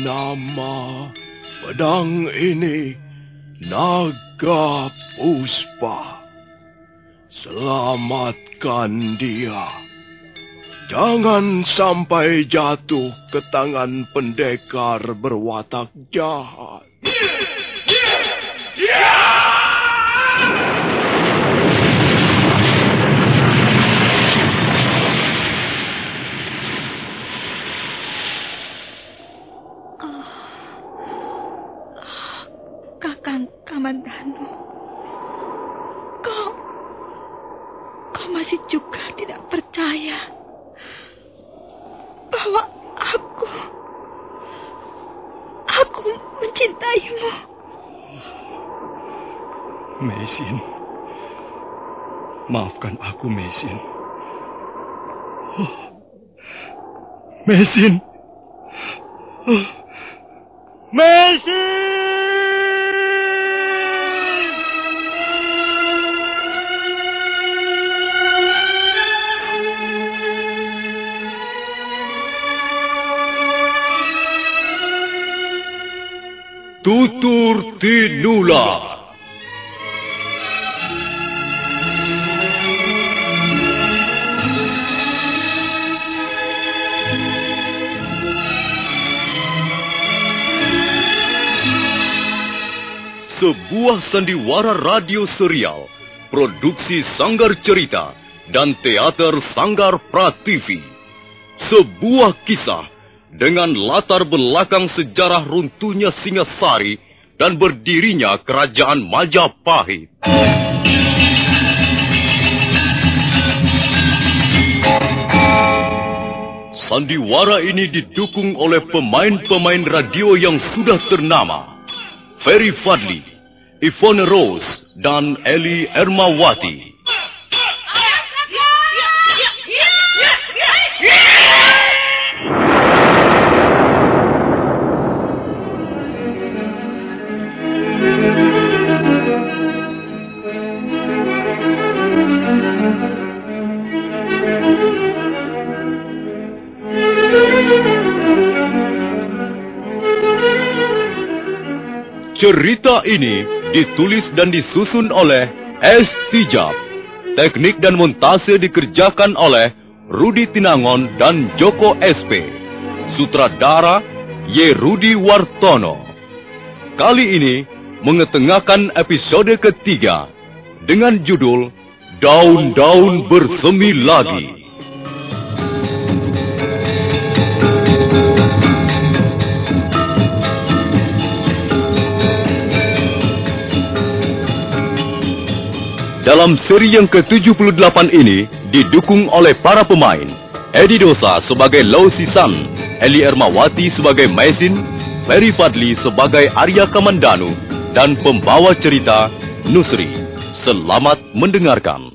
Nama pedang ini Naga Puspa. Selamatkan dia. Jangan sampai jatuh ke tangan pendekar berwatak jahat. Kakang Kamandanu, kau masih juga tidak percaya bahwa aku mencintaimu. Meisin, maafkan aku, Meisin. Meisin. Meisin! Tutur Tinula. Sebuah sandiwara radio serial, produksi Sanggar Cerita dan Teater Sanggar Prativi. Sebuah kisah dengan latar belakang sejarah runtuhnya Singasari dan berdirinya Kerajaan Majapahit. Sandiwara ini didukung oleh pemain-pemain radio yang sudah ternama. Ferry Fadli, Yvonne Rose, dan Eli Ermawati. Cerita ini ditulis dan disusun oleh S. Tijab. Teknik dan montase dikerjakan oleh Rudi Tinangon dan Joko SP. Sutradara Y. Rudi Wartono. Kali ini mengetengahkan episode ketiga dengan judul Daun-Daun Bersemi Lagi. Dalam seri yang ke-78 ini didukung oleh para pemain Edi Dosa sebagai Lau Sisan, Eli Ermawati sebagai Meisin, Ferry Fadli sebagai Arya Kamandanu, dan pembawa cerita Nusri. Selamat mendengarkan.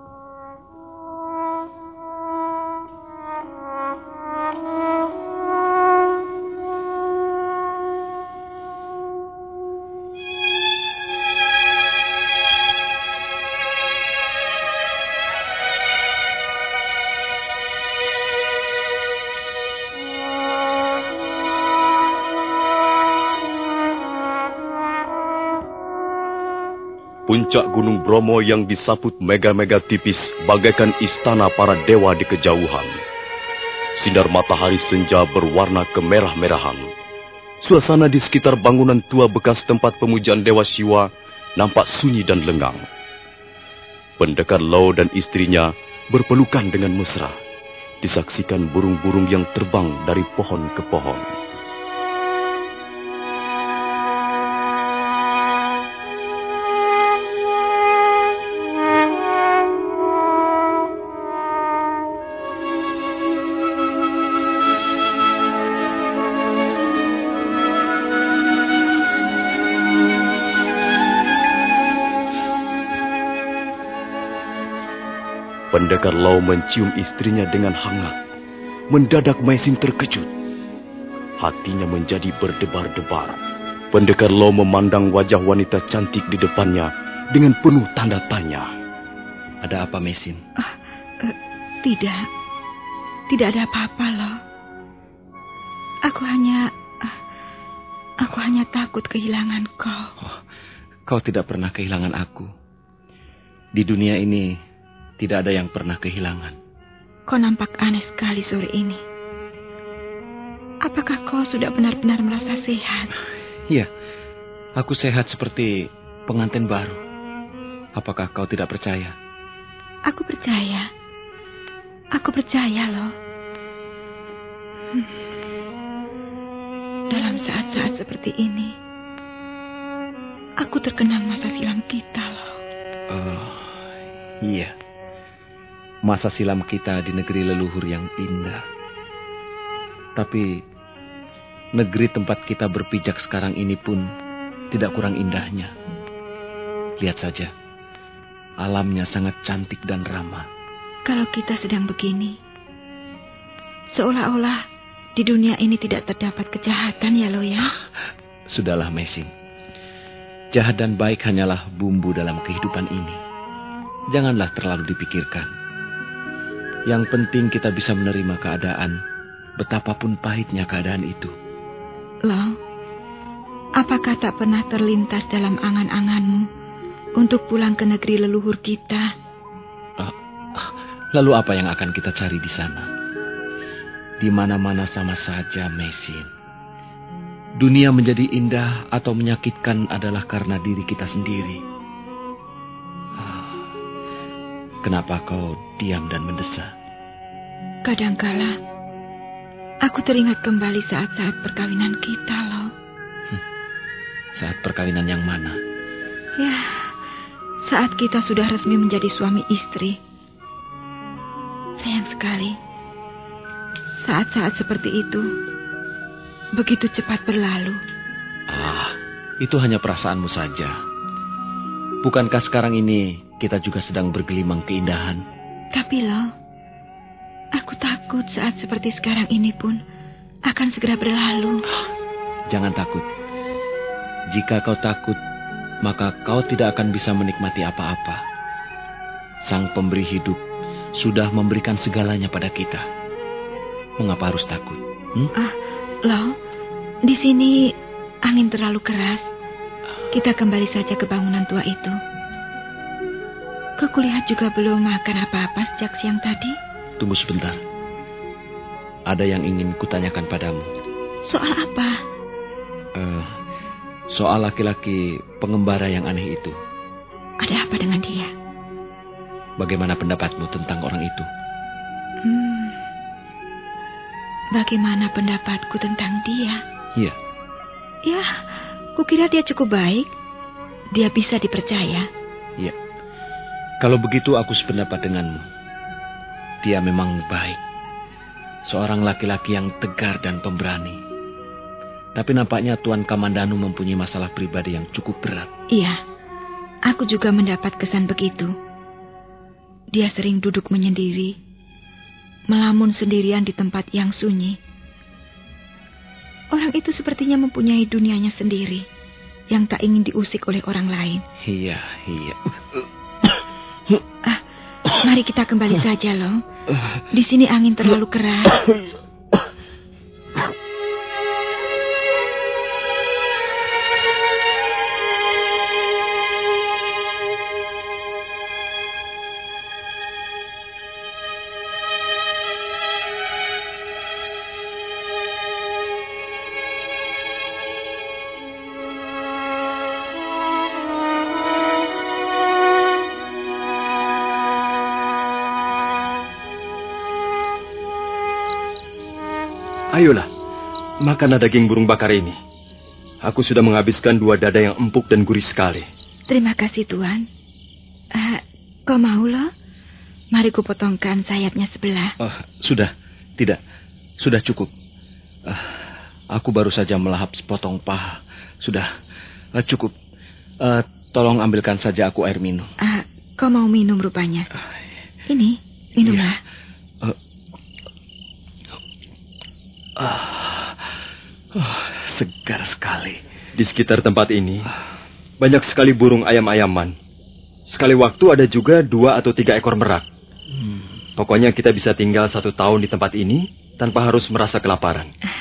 Puncak Gunung Bromo yang disaput mega-mega tipis bagaikan istana para dewa di kejauhan. Sinar matahari senja berwarna kemerah-merahan. Suasana di sekitar bangunan tua bekas tempat pemujaan Dewa Siwa nampak sunyi dan lengang. Pendekar Lau dan istrinya berpelukan dengan mesra. Disaksikan burung-burung yang terbang dari pohon ke pohon. Pendekar Lau mencium istrinya dengan hangat. Mendadak Meisin terkejut. Hatinya menjadi berdebar-debar. Pendekar Lau memandang wajah wanita cantik di depannya dengan penuh tanda tanya. Ada apa, Meisin? Tidak ada apa-apa, Lau. Aku hanya Aku hanya takut kehilangan kau. Kau tidak pernah kehilangan aku. Di dunia ini tidak ada yang pernah kehilangan. Kau nampak aneh sekali sore ini. Apakah kau sudah benar-benar merasa sehat? Iya, aku sehat seperti pengantin baru. Apakah kau tidak percaya? Aku percaya. Aku percaya loh. Dalam saat-saat seperti ini, aku terkenang masa silam kita loh. Iya. Masa silam kita di negeri leluhur yang indah. Tapi negeri tempat kita berpijak sekarang ini pun tidak kurang indahnya. Lihat saja. Alamnya sangat cantik dan ramah. Kalau kita sedang begini, seolah-olah di dunia ini tidak terdapat kejahatan ya lo ya. Sudahlah Mesin. Jahat dan baik hanyalah bumbu dalam kehidupan ini. Janganlah terlalu dipikirkan. Yang penting kita bisa menerima keadaan, betapapun pahitnya keadaan itu. Lo, apakah tak pernah terlintas dalam angan-anganmu untuk pulang ke negeri leluhur kita? Lalu apa yang akan kita cari di sana? Di mana-mana sama saja, Mesin. Dunia menjadi indah atau menyakitkan adalah karena diri kita sendiri. Kenapa kau diam dan mendesah? Kadangkala aku teringat kembali saat-saat perkawinan kita loh. Saat perkawinan yang mana? Ya, saat kita sudah resmi menjadi suami istri. Sayang sekali, saat-saat seperti itu begitu cepat berlalu. Itu hanya perasaanmu saja. Bukankah sekarang ini kita juga sedang bergelimang keindahan? Tapi loh, aku takut saat seperti sekarang ini pun akan segera berlalu. Jangan takut. Jika kau takut, maka kau tidak akan bisa menikmati apa-apa. Sang pemberi hidup sudah memberikan segalanya pada kita. Mengapa harus takut? Loh, di sini angin terlalu keras. Kita kembali saja ke bangunan tua itu. Kau kulihat juga belum makan apa-apa sejak siang tadi? Tunggu sebentar. Ada yang ingin kutanyakan padamu. Soal apa? Soal laki-laki pengembara yang aneh itu. Ada apa dengan dia? Bagaimana pendapatmu tentang orang itu? Bagaimana pendapatku tentang dia? Iya. Ya, kukira dia cukup baik. Dia bisa dipercaya. Iya. Kalau begitu aku sependapat denganmu. Dia memang baik. Seorang laki-laki yang tegar dan pemberani. Tapi nampaknya Tuan Kamandanu mempunyai masalah pribadi yang cukup berat. Iya, aku juga mendapat kesan begitu. Dia sering duduk menyendiri, melamun sendirian di tempat yang sunyi. Orang itu sepertinya mempunyai dunianya sendiri, yang tak ingin diusik oleh orang lain. Iya. Mari kita kembali saja, loh. Di sini angin terlalu keras. Ayolah, makanlah daging burung bakar ini. Aku sudah menghabiskan 2 dada yang empuk dan gurih sekali. Terima kasih, Tuan. Kau mau, loh? Mari kupotongkan sayapnya sebelah. Sudah, tidak. Sudah cukup. Aku baru saja melahap sepotong paha. Sudah, cukup. Tolong ambilkan saja aku air minum. Kau mau minum rupanya. Ini, minumlah. Segar sekali. Di sekitar tempat ini banyak sekali burung ayam-ayaman. Sekali waktu ada juga 2 atau 3 ekor merak. Pokoknya kita bisa tinggal 1 tahun di tempat ini tanpa harus merasa kelaparan.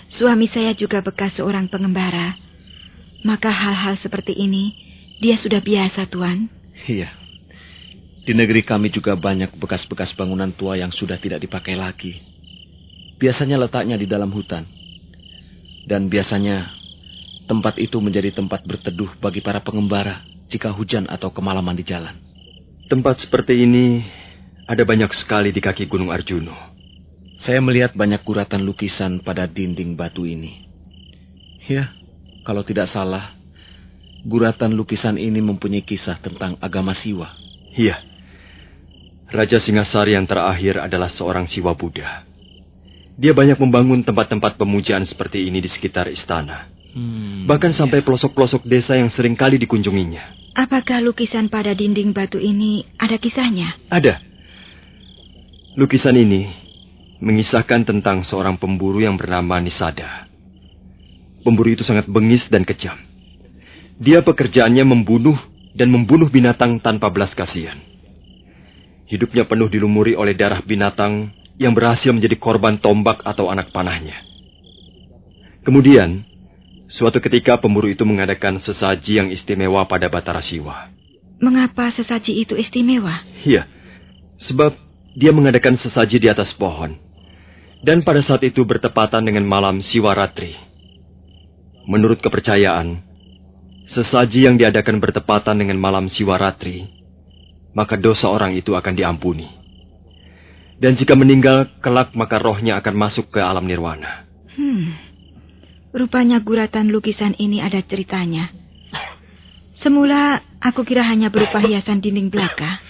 Suami saya juga bekas seorang pengembara. Maka hal-hal seperti ini dia sudah biasa, Tuan. Iya. Di negeri kami juga banyak bekas-bekas bangunan tua yang sudah tidak dipakai lagi. Biasanya letaknya di dalam hutan. Dan biasanya tempat itu menjadi tempat berteduh bagi para pengembara jika hujan atau kemalaman di jalan. Tempat seperti ini ada banyak sekali di kaki Gunung Arjuno. Saya melihat banyak guratan lukisan pada dinding batu ini. Ya, kalau tidak salah, guratan lukisan ini mempunyai kisah tentang agama Siwa. Iya. Raja Singasari yang terakhir adalah seorang Siwa Buddha. Dia banyak membangun tempat-tempat pemujaan seperti ini di sekitar istana. Bahkan sampai pelosok-pelosok desa yang sering kali dikunjunginya. Apakah lukisan pada dinding batu ini ada kisahnya? Ada. Lukisan ini mengisahkan tentang seorang pemburu yang bernama Nisada. Pemburu itu sangat bengis dan kejam. Dia pekerjaannya membunuh dan membunuh binatang tanpa belas kasihan. Hidupnya penuh dilumuri oleh darah binatang yang berhasil menjadi korban tombak atau anak panahnya. Kemudian, suatu ketika pemburu itu mengadakan sesaji yang istimewa pada Batara Siwa. Mengapa sesaji itu istimewa? Iya, sebab dia mengadakan sesaji di atas pohon. Dan pada saat itu bertepatan dengan malam Siwaratri. Menurut kepercayaan, sesaji yang diadakan bertepatan dengan malam Siwaratri, maka dosa orang itu akan diampuni. Dan jika meninggal kelak, maka rohnya akan masuk ke alam nirwana. Rupanya guratan lukisan ini ada ceritanya. Semula aku kira hanya berupa hiasan dinding belaka.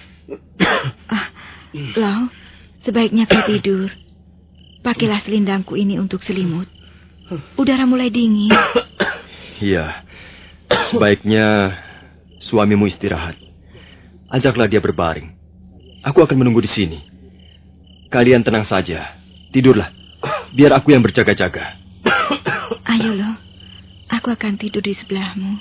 Lau, sebaiknya kau tidur. Pakailah selindangku ini untuk selimut. Udara mulai dingin. Iya, sebaiknya suamimu istirahat. Ajaklah dia berbaring. Aku akan menunggu di sini. Kalian tenang saja. Tidurlah. Biar aku yang berjaga-jaga. Ayo loh. Aku akan tidur di sebelahmu.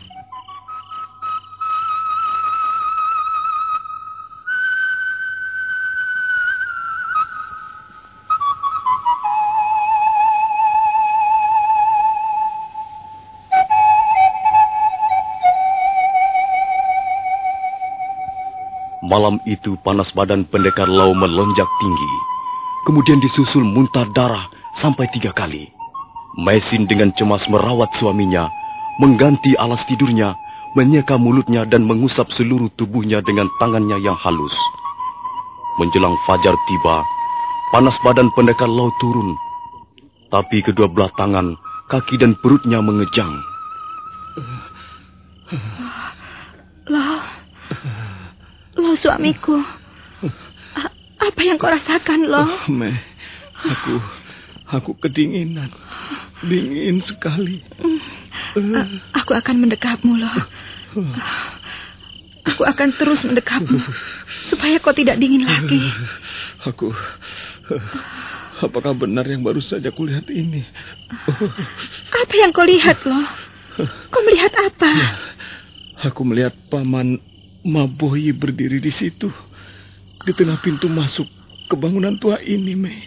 Malam itu panas badan pendekar Lau melonjak tinggi. Kemudian disusul muntah darah sampai 3 kali. Mesin dengan cemas merawat suaminya, mengganti alas tidurnya, menyeka mulutnya dan mengusap seluruh tubuhnya dengan tangannya yang halus. Menjelang fajar tiba, panas badan pendekar Lau turun. Tapi kedua belah tangan, kaki dan perutnya mengejang. Lo suamiku, apa yang kau rasakan, Lo? Mei, aku kedinginan, dingin sekali. Aku akan mendekapmu, Lo. Aku akan terus mendekapmu, supaya kau tidak dingin lagi. Apakah benar yang baru saja kulihat ini? Apa yang kau lihat, Lo? Kau melihat apa? Aku melihat Paman Maboyi berdiri di situ, di tengah pintu masuk ke bangunan tua ini, Mei.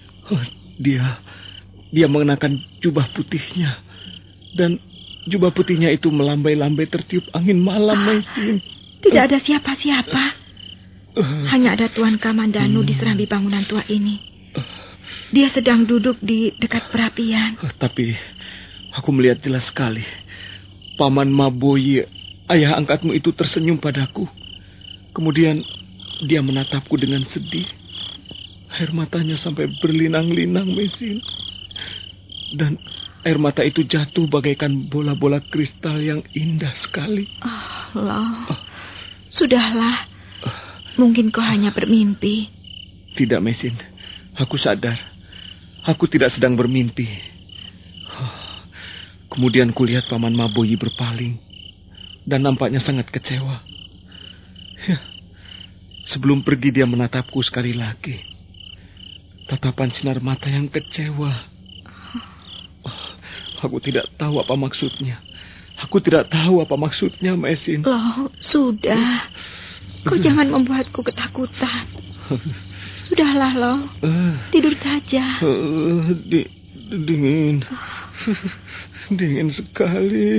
Dia mengenakan jubah putihnya, dan jubah putihnya itu melambai-lambai tertiup angin malam, Mei. Tidak ada siapa-siapa. Hanya ada Tuan Kamandanu di serambi bangunan tua ini. Dia sedang duduk di dekat perapian. Tapi aku melihat jelas sekali. Paman Maboyi, ayah angkatmu itu tersenyum padaku. Kemudian dia menatapku dengan sedih. Air matanya sampai berlinang-linang, Mesin. Dan air mata itu jatuh bagaikan bola-bola kristal yang indah sekali. Sudahlah. Mungkin kau hanya bermimpi. Tidak, Mesin. Aku sadar. Aku tidak sedang bermimpi. Kemudian kulihat Paman Maboyi berpaling. Dan nampaknya sangat kecewa. Sebelum pergi dia menatapku sekali lagi. Tatapan sinar mata yang kecewa. Aku tidak tahu apa maksudnya. Aku tidak tahu apa maksudnya, Mesin. Loh, sudah. Kau jangan membuatku ketakutan. Sudahlah, Loh. Tidur saja. Dingin. Dingin sekali.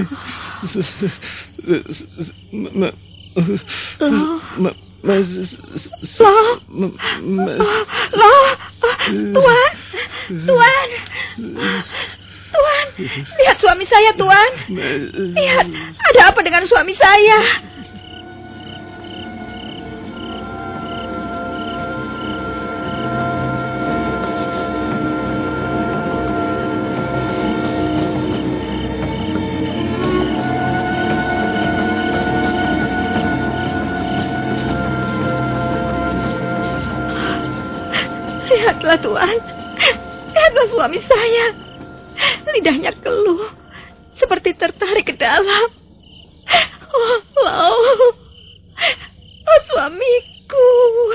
Tuan, lihat suami saya, Tuan. Lihat, ada apa dengan suami saya? Lihatlah, Tuan. Lihatlah suami saya. Lidahnya keluh, seperti tertarik ke dalam. Oh, suamiku.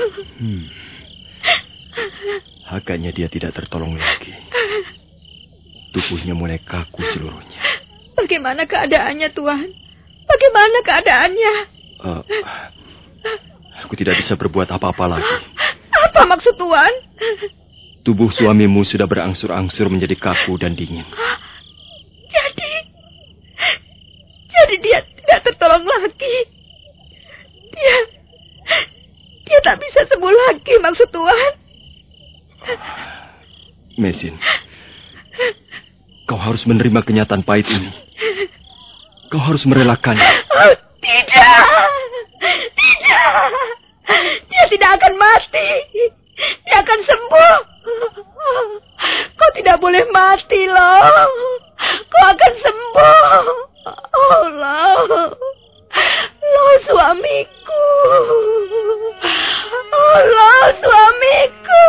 Agaknya dia tidak tertolong lagi. Tubuhnya mulai kaku seluruhnya. Bagaimana keadaannya, Tuan? Bagaimana keadaannya? Aku tidak bisa berbuat apa-apa lagi. Apa maksud Tuan? Tubuh suamimu sudah berangsur-angsur menjadi kaku dan dingin. Jadi dia tidak tertolong lagi. Dia tak bisa sembuh lagi, maksud Tuan. Mesin, kau harus menerima kenyataan pahit ini. Kau harus merelakannya. Oh, tidak. Dia tidak akan mati. Dia akan sembuh. Kau tidak boleh mati, loh. Kau akan sembuh. Oh, loh. Loh, suamiku. Oh, loh, suamiku.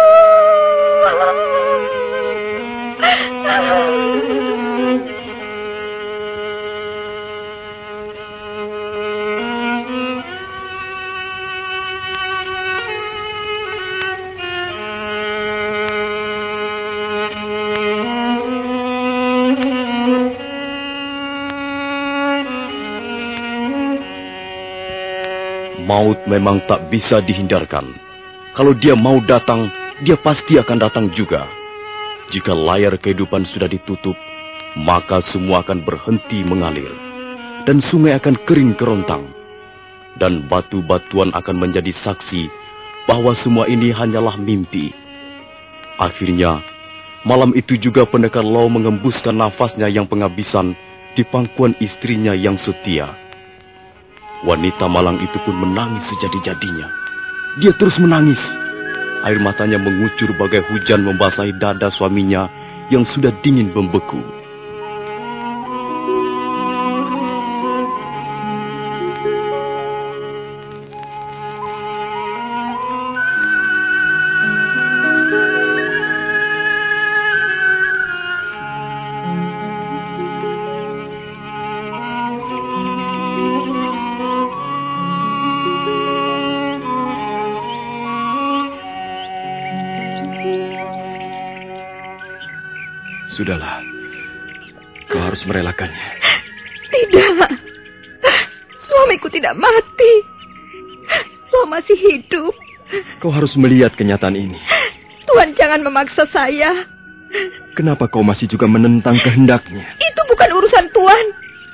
Maut memang tak bisa dihindarkan. Kalau dia mau datang, dia pasti akan datang juga. Jika layar kehidupan sudah ditutup, maka semua akan berhenti mengalir. Dan sungai akan kering kerontang. Dan batu-batuan akan menjadi saksi bahwa semua ini hanyalah mimpi. Akhirnya, malam itu juga pendekar Lau mengembuskan nafasnya yang penghabisan di pangkuan istrinya yang setia. Wanita malang itu pun menangis sejadi-jadinya. Dia terus menangis. Air matanya mengucur bagai hujan membasahi dada suaminya yang sudah dingin membeku. Sudahlah, kau harus merelakannya. Tidak, suamiku tidak mati. Lo masih hidup. Kau harus melihat kenyataan ini. Tuhan jangan memaksa saya. Kenapa kau masih juga menentang kehendaknya? Itu bukan urusan Tuhan.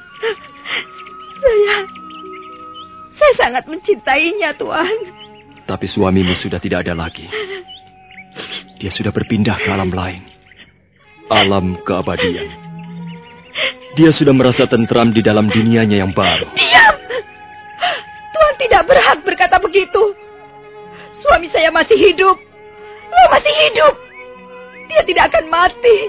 Saya sangat mencintainya, Tuhan. Tapi suamimu sudah tidak ada lagi. Dia sudah berpindah ke alam lain. Alam keabadian. Dia sudah merasa tentram di dalam dunianya yang baru. Diam! Tuhan tidak berhak berkata begitu. Suami saya masih hidup. Lo masih hidup. Dia tidak akan mati.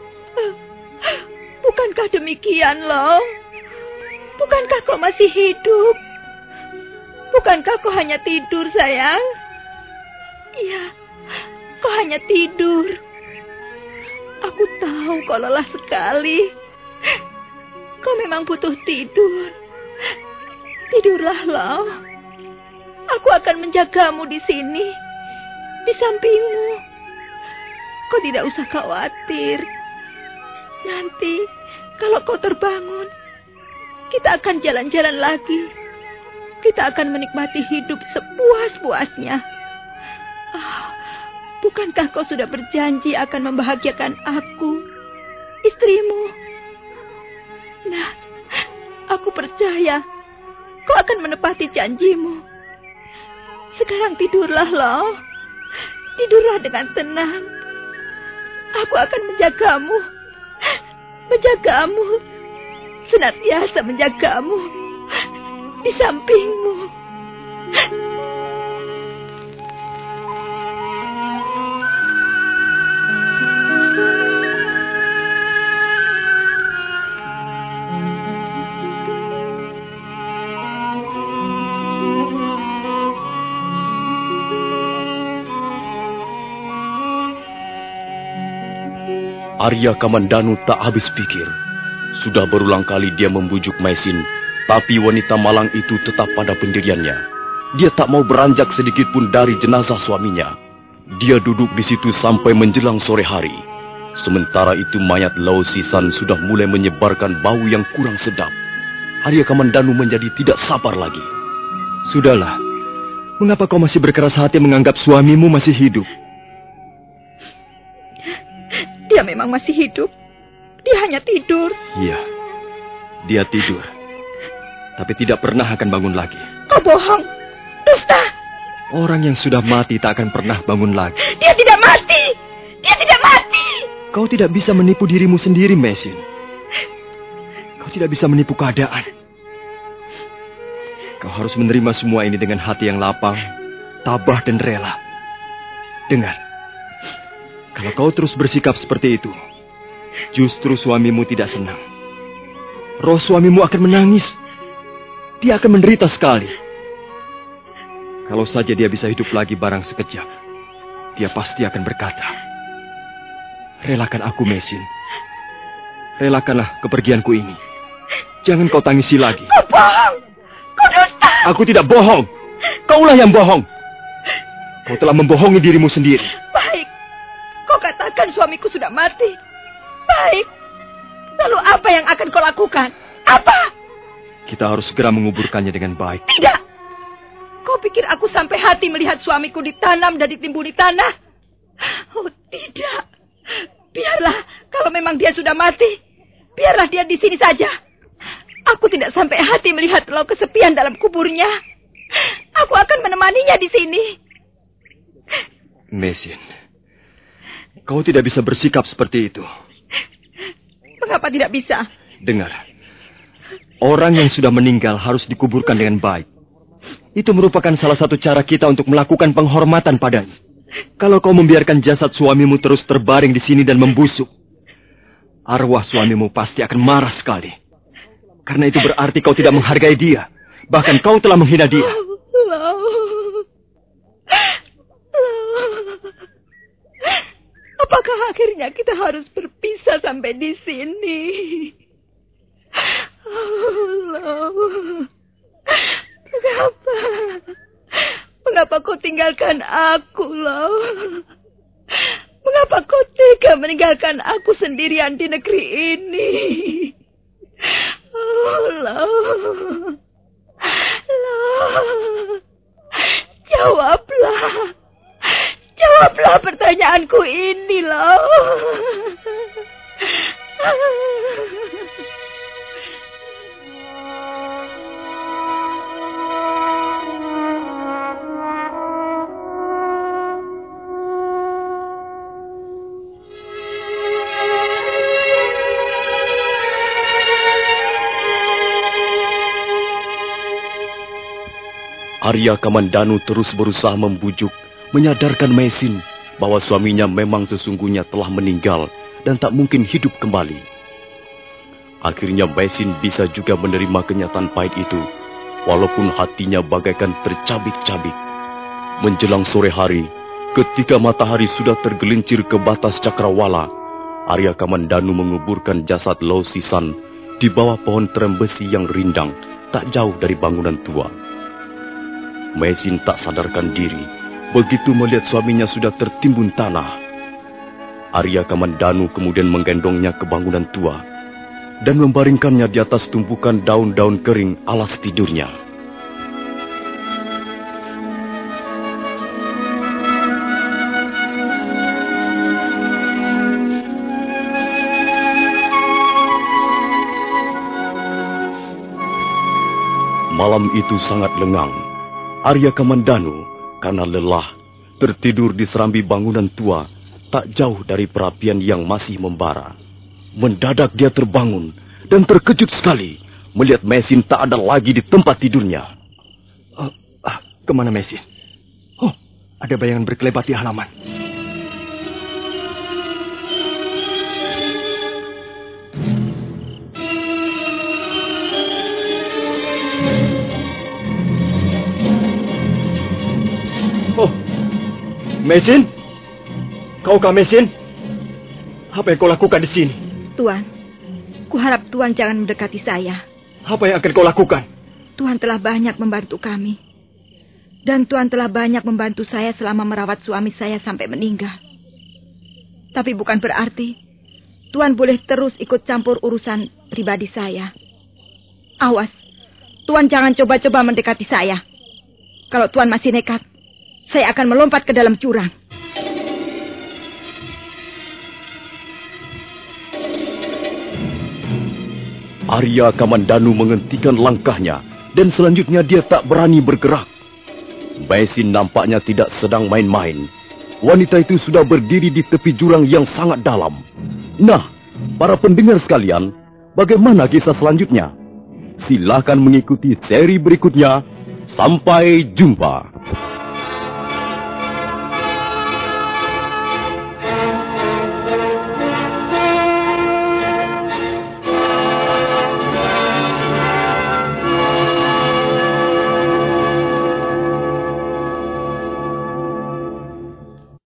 Bukankah demikian, Lo? Bukankah kau masih hidup? Bukankah kau hanya tidur, sayang? Iya, kau hanya tidur. Aku tahu kau lelah sekali. Kau memang butuh tidur. Tidurlah, Lau. Aku akan menjagamu di sini, di sampingmu. Kau tidak usah khawatir. Nanti, kalau kau terbangun, kita akan jalan-jalan lagi. Kita akan menikmati hidup sepuas-puasnya. Bukankah kau sudah berjanji akan membahagiakan aku? istrimu. Nah, aku percaya kau akan menepati janjimu. Sekarang tidurlah, Lau. Tidurlah dengan tenang. Aku akan menjagamu. Menjagamu. Senantiasa menjagamu. Di sampingmu. Arya Kamandanu tak habis pikir. Sudah berulang kali dia membujuk Maisin, tapi wanita malang itu tetap pada pendiriannya. Dia tak mau beranjak sedikit pun dari jenazah suaminya. Dia duduk di situ sampai menjelang sore hari. Sementara itu mayat Lau Sisan sudah mulai menyebarkan bau yang kurang sedap. Arya Kamandanu menjadi tidak sabar lagi. Sudahlah, mengapa kau masih berkeras hati menganggap suamimu masih hidup? Dia memang masih hidup. Dia hanya tidur. Iya, dia tidur. Tapi tidak pernah akan bangun lagi. Kau bohong. Dusta. Orang yang sudah mati tak akan pernah bangun lagi. Dia tidak mati. Dia tidak mati. Kau tidak bisa menipu dirimu sendiri, Maisin. Kau tidak bisa menipu keadaan. Kau harus menerima semua ini dengan hati yang lapang, tabah dan rela. Dengar. Kalau kau terus bersikap seperti itu, justru suamimu tidak senang. Roh suamimu akan menangis. Dia akan menderita sekali. Kalau saja dia bisa hidup lagi barang sekejap, dia pasti akan berkata, "Relakan aku, Maisin. Relakanlah kepergianku ini. Jangan kau tangisi lagi." Kau bohong. Kau dusta. Aku tidak bohong. Kaulah yang bohong. Kau telah membohongi dirimu sendiri. Baik. Kau katakan suamiku sudah mati. Baik. Lalu apa yang akan kau lakukan? Apa? Kita harus segera menguburkannya dengan baik. Tidak. Kau pikir aku sampai hati melihat suamiku ditanam dan ditimbun di tanah? Oh, tidak. Biarlah, kalau memang dia sudah mati, biarlah dia di sini saja. Aku tidak sampai hati melihat Lau kesepian dalam kuburnya. Aku akan menemaninya di sini. Maisin, kau tidak bisa bersikap seperti itu. Mengapa tidak bisa? Dengar, orang yang sudah meninggal harus dikuburkan dengan baik. Itu merupakan salah satu cara kita untuk melakukan penghormatan padanya. Kalau kau membiarkan jasad suamimu terus terbaring di sini dan membusuk, arwah suamimu pasti akan marah sekali. Karena itu berarti kau tidak menghargai dia. Bahkan kau telah menghina dia. Apakah akhirnya kita harus berpisah sampai di sini? Mengapa? Mengapa kau tinggalkan aku, Lau? Mengapa kau tega meninggalkan aku sendirian di negeri ini? Oh, Lau. Lau. Jawablah. Jawablah pertanyaanku ini, Lau. Arya Kamandanu terus berusaha membujuk, menyadarkan Maisin bahwa suaminya memang sesungguhnya telah meninggal dan tak mungkin hidup kembali. Akhirnya Maisin bisa juga menerima kenyataan pahit itu, walaupun hatinya bagaikan tercabik-cabik. Menjelang sore hari, ketika matahari sudah tergelincir ke batas cakrawala, Arya Kamandanu menguburkan jasad Lau Sisan di bawah pohon terembesi yang rindang, tak jauh dari bangunan tua. Maisin tak sadarkan diri begitu melihat suaminya sudah tertimbun tanah. Arya Kamandanu kemudian menggendongnya ke bangunan tua dan membaringkannya di atas tumpukan daun-daun kering alas tidurnya. Malam itu sangat lengang. Arya Kamandanu karena lelah tertidur di serambi bangunan tua tak jauh dari perapian yang masih membara. Mendadak dia terbangun dan terkejut sekali melihat Mesin tak ada lagi di tempat tidurnya. Kemana Mesin? Oh, ada bayangan berkelebat di halaman. Oh, Mesin? Kaukah Mesin? Apa yang kau lakukan di sini? Tuan, kuharap Tuan jangan mendekati saya. Apa yang akan kau lakukan? Tuan telah banyak membantu kami. Dan Tuan telah banyak membantu saya selama merawat suami saya sampai meninggal. Tapi bukan berarti Tuan boleh terus ikut campur urusan pribadi saya. Awas, Tuan jangan coba-coba mendekati saya. Kalau Tuan masih nekat, saya akan melompat ke dalam jurang. Arya Kamandanu menghentikan langkahnya dan selanjutnya dia tak berani bergerak. Mesin nampaknya tidak sedang main-main. Wanita itu sudah berdiri di tepi jurang yang sangat dalam. Nah, para pendengar sekalian, bagaimana kisah selanjutnya? Silakan mengikuti seri berikutnya. Sampai jumpa.